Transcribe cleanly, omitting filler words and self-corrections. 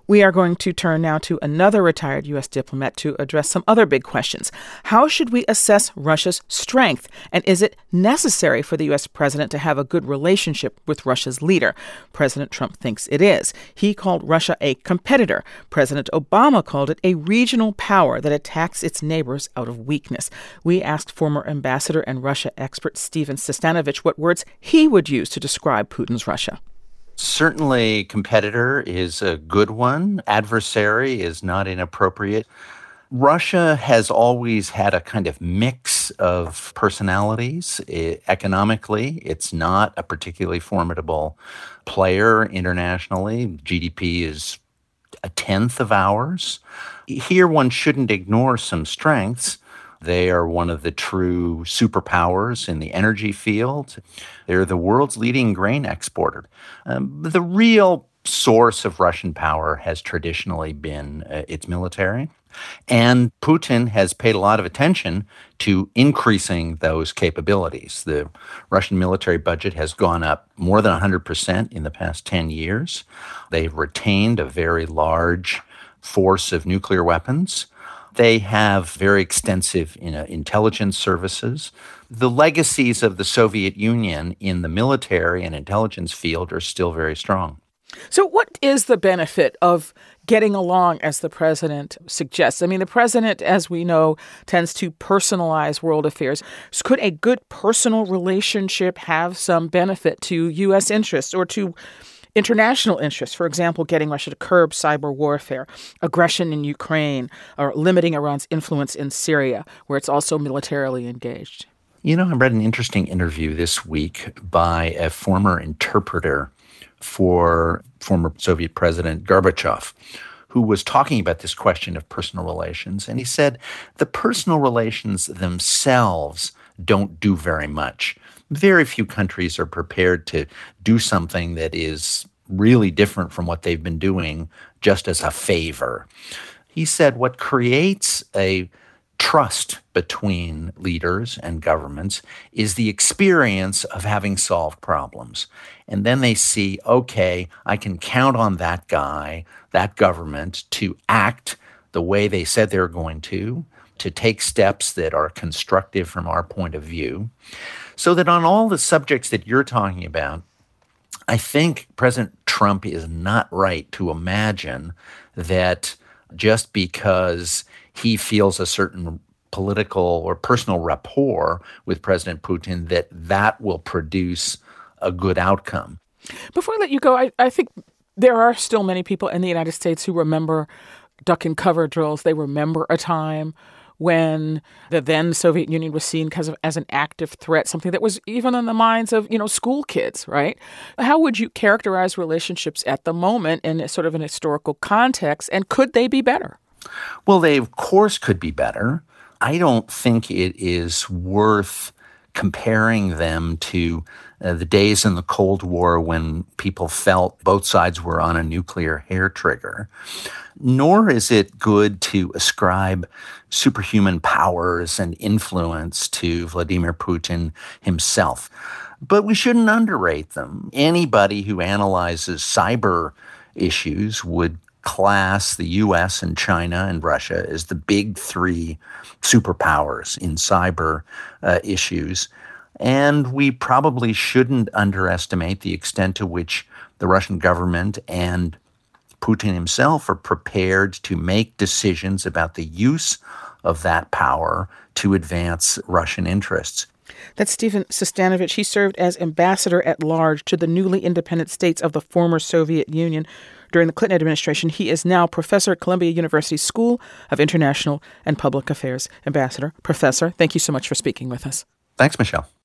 We are going to turn now to another retired U.S. diplomat to address some other big questions. How should we assess Russia's strength? And is it necessary for the U.S. president to have a good relationship with Russia's leader? President Trump thinks it is. He called Russia a competitor. President Obama called it a regional power that attacks its neighbors out of weakness. We asked former ambassador and Russia expert Stephen Sestanovich what words he would use to describe Putin's Russia. Certainly, competitor is a good one. Adversary is not inappropriate. Russia has always had a kind of mix of personalities. Economically, it's not a particularly formidable player internationally. GDP is a tenth of ours. Here, one shouldn't ignore some strengths. They are one of the true superpowers in the energy field. They're the world's leading grain exporter. The real source of Russian power has traditionally been its military. And Putin has paid a lot of attention to increasing those capabilities. The Russian military budget has gone up more than 100% in the past 10 years. They've retained a very large force of nuclear weapons. They have very extensive intelligence services. The legacies of the Soviet Union in the military and intelligence field are still very strong. So what is the benefit of getting along, as the president suggests? I mean, the president, as we know, tends to personalize world affairs. So could a good personal relationship have some benefit to U.S. interests or to international interests? For example, getting Russia to curb cyber warfare, aggression in Ukraine, or limiting Iran's influence in Syria, where it's also militarily engaged. You know, I read an interesting interview this week by a former interpreter for former Soviet President Gorbachev, who was talking about this question of personal relations. And he said the personal relations themselves don't do very much. Very few countries are prepared to do something that is really different from what they've been doing just as a favor. He said what creates a trust between leaders and governments is the experience of having solved problems. And then they see, okay, I can count on that guy, that government, to act the way they said they're going to take steps that are constructive from our point of view. So that on all the subjects that you're talking about, I think President Trump is not right to imagine that just because he feels a certain political or personal rapport with President Putin, that will produce a good outcome. Before I let you go, I think there are still many people in the United States who remember duck and cover drills. They remember a time when the then Soviet Union was seen as an active threat, something that was even in the minds of, school kids, right? How would you characterize relationships at the moment in sort of an historical context, and could they be better? Well, they, of course, could be better. I don't think it is worth comparing them to the days in the Cold War when people felt both sides were on a nuclear hair trigger. Nor is it good to ascribe superhuman powers and influence to Vladimir Putin himself. But we shouldn't underrate them. Anybody who analyzes cyber issues would class the U.S. and China and Russia as the big three superpowers in cyber issues. And we probably shouldn't underestimate the extent to which the Russian government and Putin himself are prepared to make decisions about the use of that power to advance Russian interests. That's Stephen Sestanovich. He served as ambassador at large to the newly independent states of the former Soviet Union during the Clinton administration. He is now professor at Columbia University School of International and Public Affairs. Ambassador, Professor, thank you so much for speaking with us. Thanks, Michelle.